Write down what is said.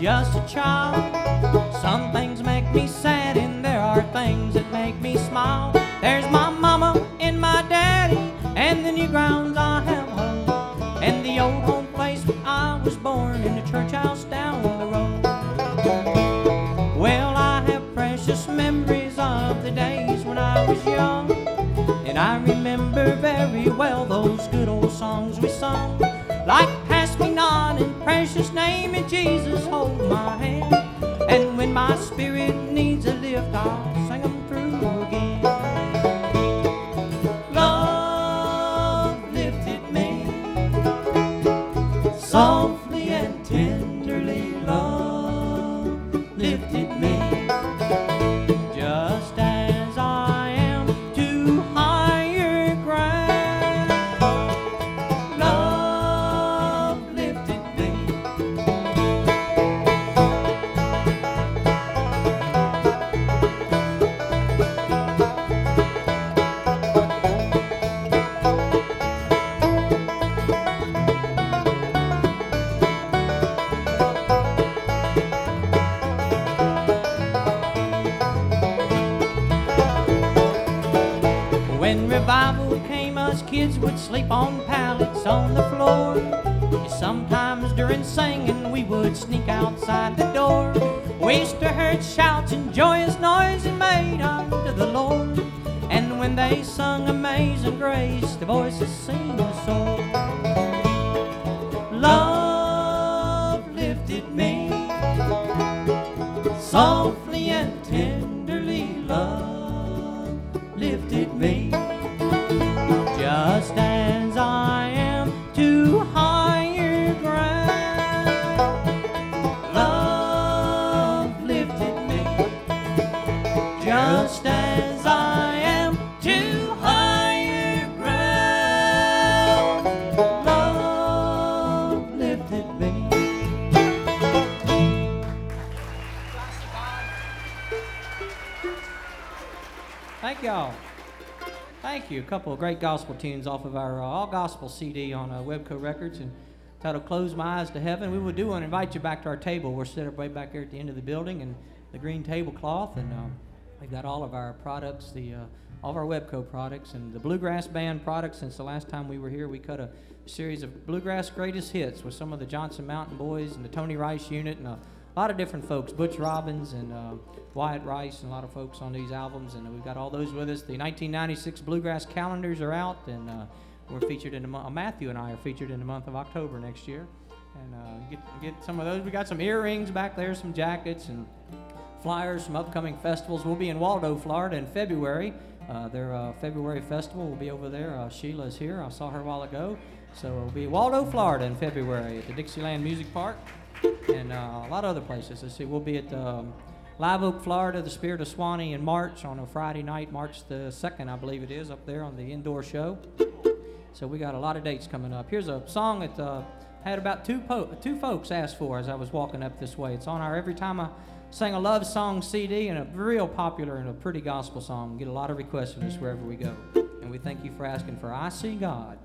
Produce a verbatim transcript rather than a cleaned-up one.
just a child. Some things make me sad and there are things that make me smile. There's my mama and my daddy and the new grounds I have home, and the old home place where I was born in the church house down the road. Well, I have precious memories of the days when I was young, and I remember very well those good old songs we sung, like Pass Me Not and Precious Name of Jesus, Hold My Hand. And when my spirit needs a lift, I'll sing them through again. Love lifted me softly and tenderly. Love lifted me just as I am to higher ground. Love lifted me. When revival came, us kids would sleep on pallets on the floor. Sometimes during singing we would sneak outside the door. We used to hear shouts and joyous noise and made unto the Lord. And when they sung Amazing Grace, the voices seemed to soar. Love lifted me softly and tenderly. Love lifted me just as I am to higher ground. Love lifted me just as I am to higher ground. Love lifted me. Thank y'all. Thank you. A couple of great gospel tunes off of our uh, all gospel C D on uh, Webco Records, and titled "Close My Eyes to Heaven." We would do want to invite you back to our table. We're set up way back there at the end of the building, and the green tablecloth, and um, we've got all of our products, the uh, all of our Webco products, and the Bluegrass Band products. Since the last time we were here, we cut a series of Bluegrass Greatest Hits with some of the Johnson Mountain Boys and the Tony Rice Unit, and a lot of different folks, Butch Robbins and uh, Wyatt Rice, and a lot of folks on these albums, and we've got all those with us. The nineteen ninety-six Bluegrass calendars are out, and uh, we're featured in the month. Uh, Matthew and I are featured in the month of October next year, and uh, get get some of those. We got some earrings back there, some jackets, and flyers, some upcoming festivals. We'll be in Waldo, Florida in February. Uh, their uh, February festival will be over there. Uh, Sheila's here. I saw her a while ago. So we'll be Waldo, Florida in February at the Dixieland Music Park, and uh, a lot of other places. Let's see, we'll be at um, Live Oak, Florida, the Spirit of Swanee in March on a Friday night, March the second, I believe it is, up there on the indoor show. So we got a lot of dates coming up. Here's a song that uh, had about two po- two folks ask for as I was walking up this way. It's on our Every Time I Sing a Love Song C D, and a real popular and a pretty gospel song. We get a lot of requests for this wherever we go. And we thank you for asking for I See God.